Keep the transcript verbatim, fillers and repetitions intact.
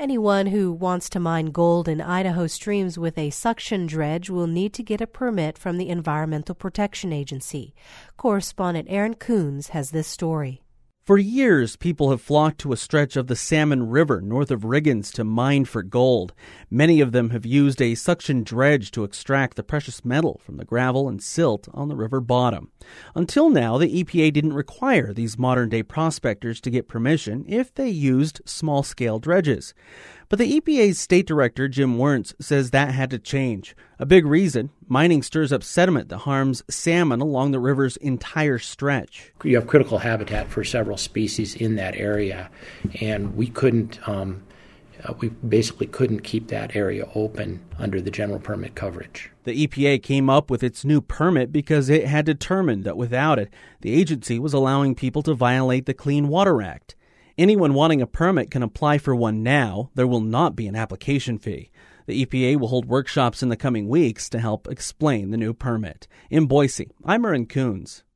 Anyone who wants to mine gold in Idaho streams with a suction dredge will need to get a permit from the Environmental Protection Agency. Correspondent Aaron Coons has this story. For years, people have flocked to a stretch of the Salmon River north of Riggins to mine for gold. Many of them have used a suction dredge to extract the precious metal from the gravel and silt on the river bottom. Until now, the E P A didn't require these modern-day prospectors to get permission if they used small-scale dredges. But the E P A's State Director, Jim Wernz, says that had to change. A big reason, mining stirs up sediment that harms salmon along the river's entire stretch. You have critical habitat for several species in that area, and we couldn't, um, uh, we basically couldn't keep that area open under the general permit coverage. The E P A came up with its new permit because it had determined that without it, the agency was allowing people to violate the Clean Water Act. Anyone wanting a permit can apply for one now. There will not be an application fee. The E P A will hold workshops in the coming weeks to help explain the new permit. In Boise, I'm Aaron Coons.